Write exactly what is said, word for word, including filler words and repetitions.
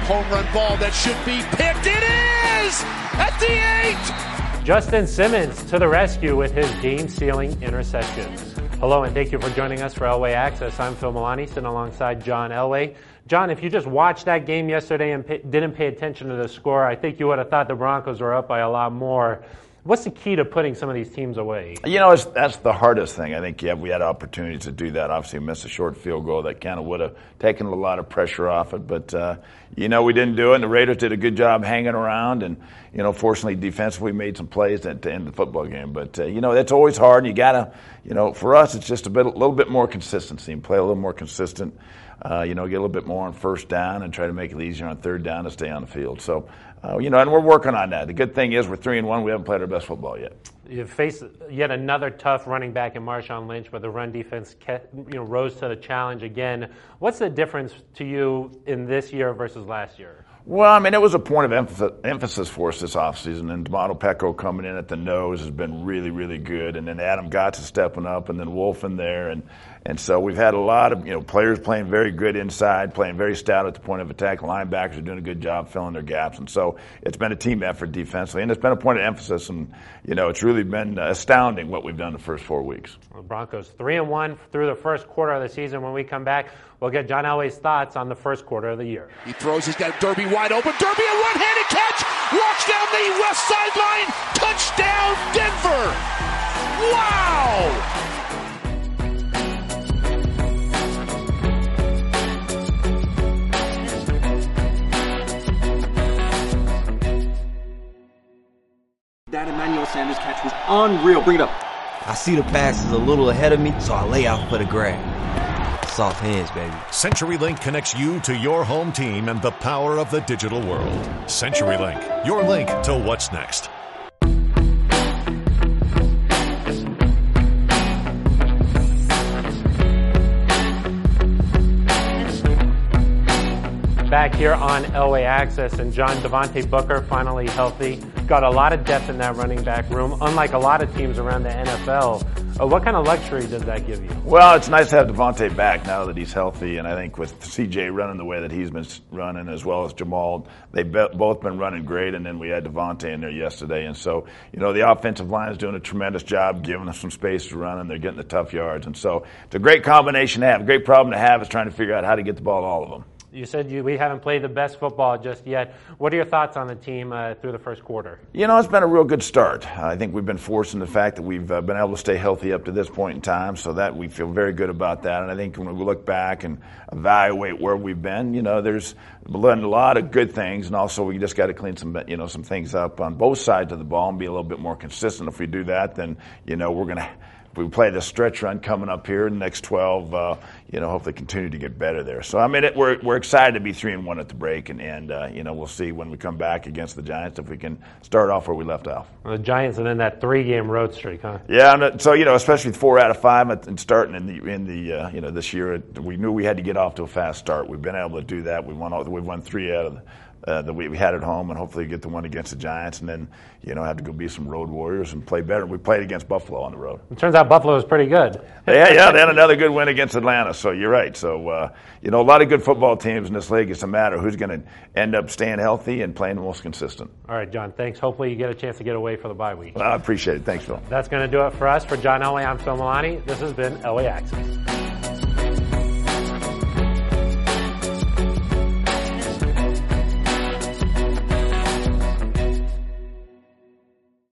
Home run ball that should be picked. It is at the eight. Justin Simmons to the rescue with his game-sealing interception. Hello and thank you for joining us for Elway Access. I'm Phil Milani, sitting alongside John Elway. John, if you just watched that game yesterday and pay, didn't pay attention to the score, I think you would have thought the Broncos were up by a lot more. What's the key to putting some of these teams away? You know, it's, that's the hardest thing. I think yeah, we had opportunities to do that. Obviously, we missed a short field goal that kind of would have taken a lot of pressure off it. But, uh, you know, we didn't do it, and the Raiders did a good job hanging around. And, you know, fortunately, defensively, we made some plays to, to end the football game. But, uh, you know, it's always hard, and you got to, you know, for us, it's just a, bit, a little bit more consistency and play a little more consistent. Uh, you know, get a little bit more on first down and try to make it easier on third down to stay on the field. So, uh, you know, and we're working on that. The good thing is we're three and one. We haven't played our best football yet. You face yet another tough running back in Marshawn Lynch, but the run defense kept, you know, rose to the challenge again. What's the difference to you in this year versus last year? Well, I mean, it was a point of emphasis for us this offseason, and D'Amato Pecco coming in at the nose has been really, really good, and then Adam Gotts is stepping up, and then Wolf in there, and and so we've had a lot of, you know, players playing very good inside, playing very stout at the point of attack. Linebackers are doing a good job filling their gaps, and so it's been a team effort defensively, and it's been a point of emphasis, and, you know, it's really been astounding what we've done the first four weeks. The Broncos three and one through the first quarter of the season. When we come back, we'll get John Elway's thoughts on the first quarter of the year. He throws, he's got Derby wide open. Derby a one-handed catch, walks down the west sideline, touchdown Denver! Wow! That Emmanuel Sanders catch was unreal. Bring it up. I see the pass is a little ahead of me, so I lay out for the grab. Soft hands, baby. CenturyLink connects you to your home team and the power of the digital world. CenturyLink, your link to what's next. Back here on Elway Access, and John, Devontae Booker finally healthy. Got a lot of depth in that running back room, unlike a lot of teams around the N F L. Uh, what kind of luxury does that give you? Well, it's nice to have Devontae back now that he's healthy, and I think with C J running the way that he's been running, as well as Jamal, they've both been running great, and then we had Devontae in there yesterday, and so, you know, the offensive line is doing a tremendous job giving us some space to run, and they're getting the tough yards, and so it's a great combination to have. A great problem to have is trying to figure out how to get the ball to all of them. You said you, we haven't played the best football just yet. What are your thoughts on the team uh, through the first quarter? You know, it's been a real good start. I think we've been fortunate in the fact that we've uh, been able to stay healthy up to this point in time, so that we feel very good about that. And I think when we look back and evaluate where we've been, you know, there's been a lot of good things, and also we just got to clean some, you know, some things up on both sides of the ball and be a little bit more consistent. If we do that, then, you know, we're going to. If we play this stretch run coming up here in the next twelve, uh, you know, hopefully continue to get better there. So, I mean, it, we're we're excited to be three and one at the break, and, and uh, you know, we'll see when we come back against the Giants if we can start off where we left off. Well, the Giants and then that three-game road streak, huh? Yeah, and so, you know, especially with four out of five and starting in the in the uh, you know, this year, we knew we had to get off to a fast start. We've been able to do that. We won all, we've won three out of the Uh, that we, we had at home, and hopefully get the one against the Giants, and then, you know, have to go be some road warriors and play better. We played against Buffalo on the road. It turns out Buffalo was pretty good. yeah, yeah, they had another good win against Atlanta, so you're right. So, uh, you know, a lot of good football teams in this league. It's a matter of who's going to end up staying healthy and playing the most consistent. All right, John, thanks. Hopefully you get a chance to get away for the bye week. I appreciate it. Thanks, Phil. That's going to do it for us. For John Elway, I'm Phil Milani. This has been Elway Access.